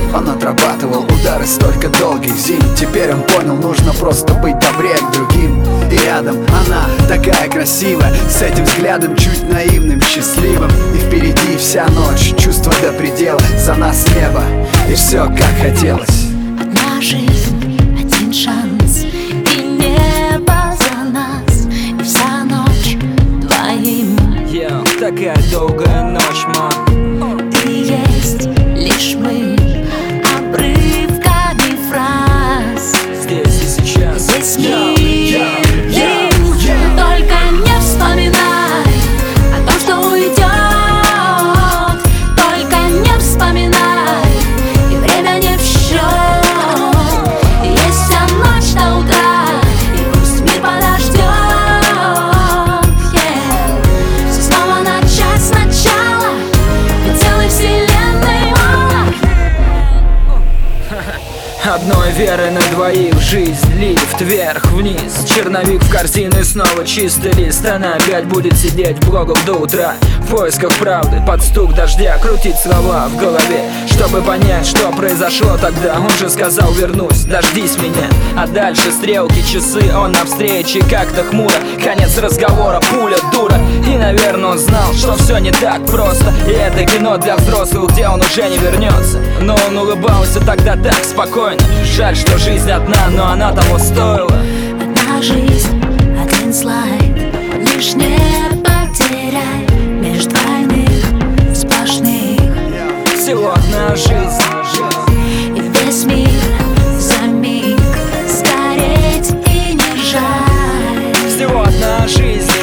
Он отрабатывал удары столько долгих зим. Теперь он понял, нужно просто быть добрее к другим. И рядом она такая красивая, с этим взглядом чуть наивным, счастливым. И впереди вся ночь, чувства до предела, за нас небо и все как хотелось. Одна жизнь, один шанс, и небо за нас, и вся ночь двоим. Такая долгая ночь, мам. И есть лишь мы, обрывками фраз. Здесь и сейчас. Здесь мир, только не вспоминай о том, что уйдет. Только не вспоминай, и время не в счет. Есть вся ночь до утра, и пусть мир подождет. Все снова начать сначала, ведь целой вселенной мало. Одной веры на двоих жизнь, лифт вверх-вниз, черновик в корзину и снова чистый лист. Она опять будет сидеть в блогах до утра, в поисках правды, под стук дождя, крутить слова в голове, чтобы понять, что произошло тогда. Он же сказал: вернусь, дождись меня. А дальше стрелки, часы, он на встрече как-то хмуро. Конец разговора, пуля, дура. И, наверное, он знал, что все не так просто, и это кино для взрослых, где он уже не вернется. Но он улыбался тогда так спокойно. Жаль, что жизнь одна, но она того стоила. Одна жизнь, один слайд, лишь не потеряй меж двойных сплошных. Всего одна жизнь, И весь мир за миг сгореть и не жаль. всего одна жизнь.